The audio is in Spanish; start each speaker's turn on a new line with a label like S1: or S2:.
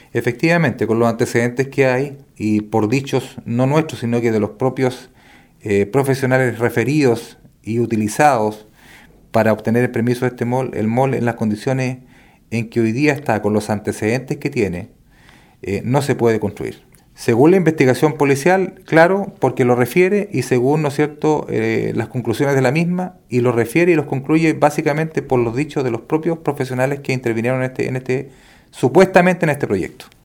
S1: Efectivamente, con los antecedentes que hay, y por dichos no nuestros, sino que de los propios profesionales referidos y utilizados para obtener el permiso de este mall, el mall en las condiciones en que hoy día está, con los antecedentes que tiene, no se puede construir. Según la investigación policial, claro, porque lo refiere y según, ¿no es cierto?, las conclusiones de la misma, y lo refiere y los concluye básicamente por los dichos de los propios profesionales que intervinieron supuestamente en este proyecto.